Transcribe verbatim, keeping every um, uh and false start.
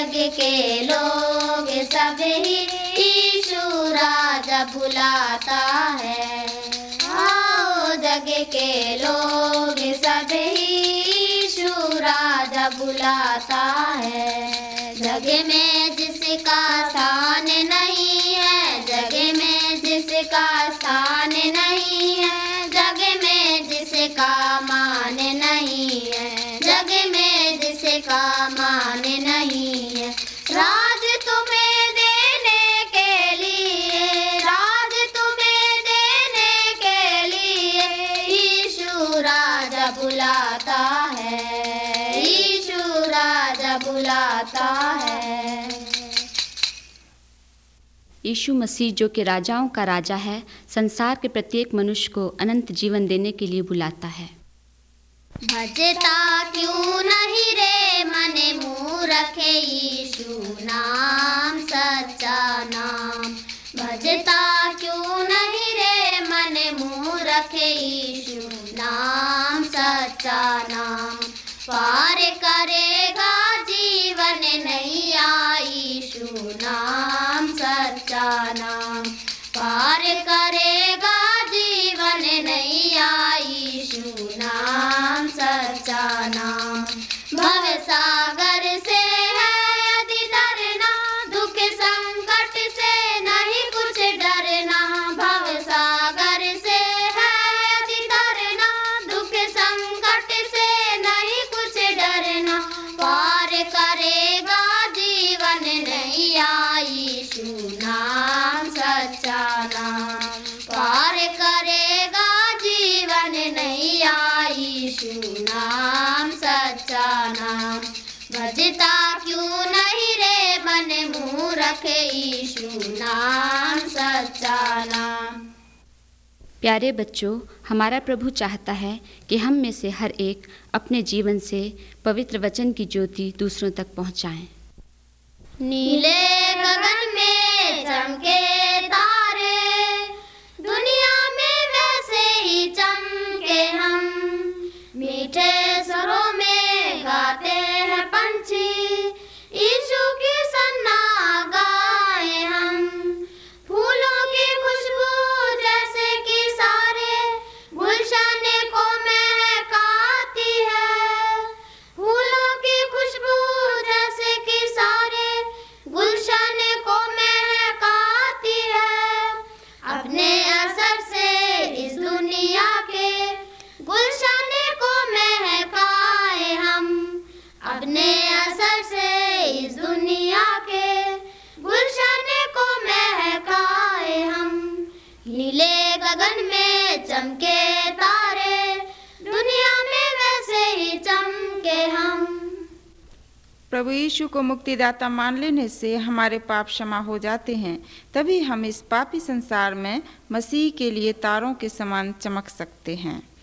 जग के लोग सब ही यीशु राजा बुलाता है। आओ जग के लोग सब ही यीशु राजा बुलाता है। जग में जिसका स्थान नहीं है, जग में जिसका स्थान नहीं है, जग में जिसका मान नहीं है, जग में जिसका मान नहीं है। राज तुम्हें देने के लिए, राज तुम्हें देने के लिए यीशु राजा बुलाता है, यीशु राजा बुलाता है। यीशु मसीह जो कि राजाओं का राजा है, संसार के प्रत्येक मनुष्य को अनंत जीवन देने के लिए बुलाता है। भजता क्यों नहीं रे मन मूरख यीशु नाम सच्चा नाम। भजता क्यों नहीं रे मन मूरख यीशु नाम सच्चा नाम। पार करेगा जीवन नैया यीशु नाम सच्चा नाम। पार करेगा जीवन नैया यीशु नाम सच्चा नाम। भव सागर से है यदि डरना, दुख संकट से नहीं कुछ डरना। भव सागर से है यदि डरना, दुख संकट से नहीं कुछ डरना। पार करेगा जीवन नैया यीशु नाम सच्चा नाम। पार करेगा जीवन नैया यीशु नाम सच्चा नाम। भजता क्यों नहीं रे मन मूरख यीशु नाम सच्चा नाम। प्यारे बच्चों, हमारा प्रभु चाहता है कि हम में से हर एक अपने जीवन से पवित्र वचन की ज्योति दूसरों तक पहुंचाएं। नीले गगन में चमके तारे, दुनिया में वैसे ही चमके हम। मीठे स्वरों में गाते हैं पंछी, यीशु की सन्ना गाए हम। फूलों की खुशबू जैसे कि सारे गुलशन को महकाती है। फूलों की खुशबू जैसे कि सारे गुलशन को महकाती है। अपने असर से इस दुनिया के गुलशन को महकाए हम। अपने असर से इस दुनिया के गुलशन को महकाए हम। नीले गगन में चमके तारे, दुनिया में वैसे ही चमके हम। प्रभु यीशु को मुक्तिदाता मान लेने से हमारे पाप क्षमा हो जाते हैं। तभी हम इस पापी संसार में मसीह के लिए तारों के समान चमक सकते हैं।